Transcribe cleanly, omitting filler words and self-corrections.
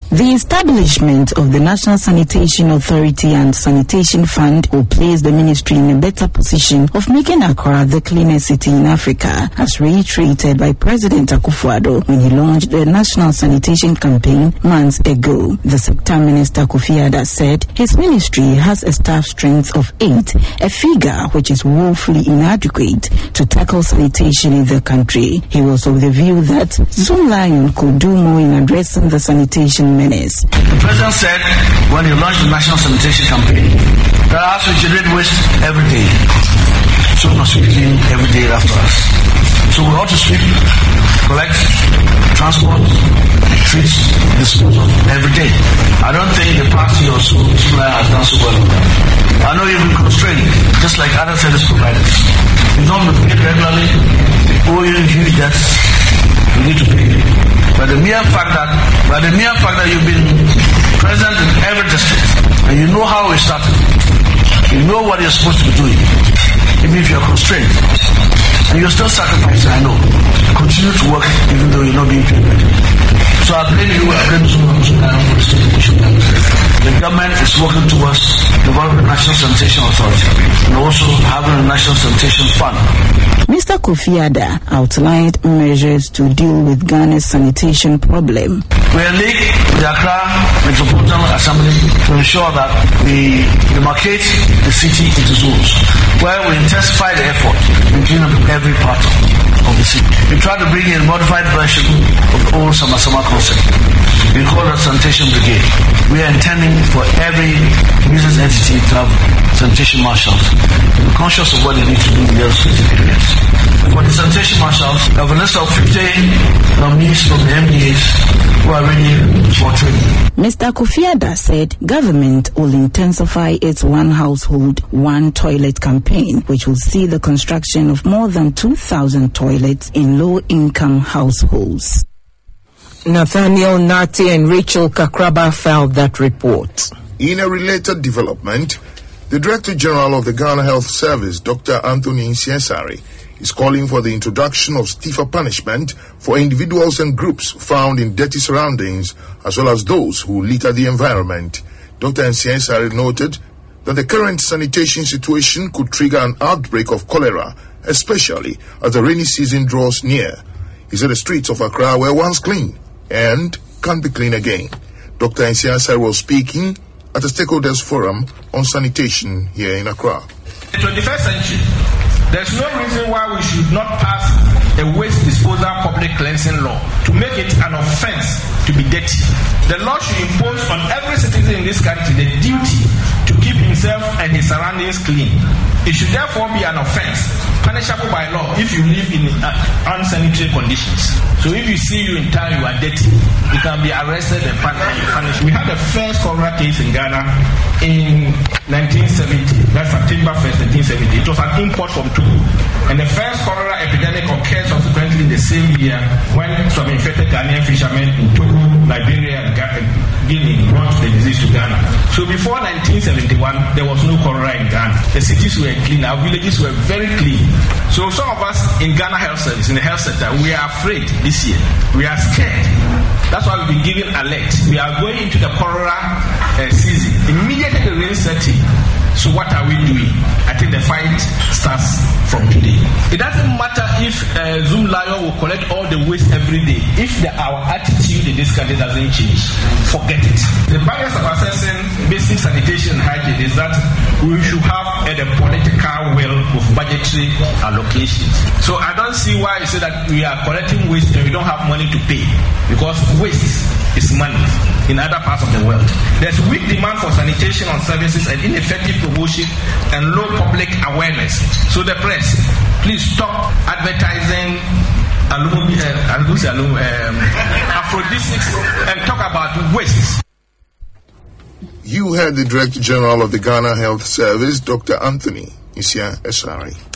The establishment of the National Sanitation Authority and Sanitation Fund will place the ministry in a better position of making Accra the cleanest city in Africa, as reiterated by President Akufo-Addo when he launched the National Sanitation Campaign months ago. The Sector Minister Kofi Adda said his ministry has a staff strength of 8, a figure which is woefully inadequate to tackle sanitation in the country. He was of the view that Zoom Lion could do more in addressing the sanitation menace. The President said when he launched the National Sanitation Campaign that us we generate waste every day, so we must sweep clean every day after us. So we ought to sweep, collect, transport, treat, dispose of every day. I don't think the party or so has done so well with that. I know you've been constrained, just like other service providers. You don't pay regularly, or you huge debts, you need to pay. But the mere fact that you've been present in every district and you know how we started, you know what you're supposed to be doing, even if you're constrained, and you're still sacrificing, I know. Continue to work even though you're not being paid. So I blame you, I blame the government is working towards developing the National Sanitation Authority and also having a National Sanitation Fund. Mr. Kofi Adda outlined measures to deal with Ghana's sanitation problem. We are linked with the Accra Metropolitan Assembly to ensure that we demarcate the city into zones where we intensify the effort in cleaning up every part of the city. We try to bring in a modified version of the old Sama concept. We call it Sanitation Brigade. We are intending for every business entity to have sanitation marshals. We're conscious of what they need to do in their respective areas. For the sanitation marshals, we have a list of 15 nominees from the MDAs who are ready for training. Mr. Kofi Adda said government will intensify its One Household, One Toilet campaign, which will see the construction of more than 2,000 toilets in low-income households. Nathaniel Nati and Rachel Kakraba filed that report. In a related development, the Director General of the Ghana Health Service, Dr. Anthony Nsiensari, is calling for the introduction of stiffer punishment for individuals and groups found in dirty surroundings, as well as those who litter the environment. Dr. Nsiensari noted that the current sanitation situation could trigger an outbreak of cholera, especially as the rainy season draws near. He said the streets of Accra were once clean and can't be clean again. Dr. Nsiensari was speaking at a stakeholders forum on sanitation here in Accra. The 21st century, there's no reason why we should not pass a waste disposal public cleansing law to make it an offense to be dirty. The law should impose on every citizen in this country the duty to keep himself and his surroundings clean. It should therefore be an offense, punishable by law if you live in unsanitary conditions. So if you see you in town, you are dirty, you can be arrested and punished. We had the first cholera case in Ghana in 1970. That's September 1st, 1970. It was an import from Togo. And the first cholera epidemic occurred subsequently in the same year when some infected Ghanaian fishermen in Togo, Liberia, and Guinea brought the disease to Ghana. So before 1971, there was no cholera in Ghana. The cities were clean, our villages were very clean. So some of us in Ghana Health Service, in the health sector, we are afraid this year. We are scared. That's why we've been giving alert. We are going into the cholera season. Immediately the rain set in. So what are we doing? I think the fight starts from today. It doesn't matter if Zoom Lion will collect all the waste every day. If our attitude in this country doesn't change, forget it. The barriers of assessing basic sanitation and hygiene is that we should have the political will of budgetary allocations. So I don't see why you say that we are collecting waste and we don't have money to pay, because waste is money in other parts of the world. There's weak demand for sanitation on services and ineffective promotion and low public awareness. So the press, please stop advertising aphrodisiacs and talk about waste. You heard the Director General of the Ghana Health Service, Dr. Anthony Nsiensari.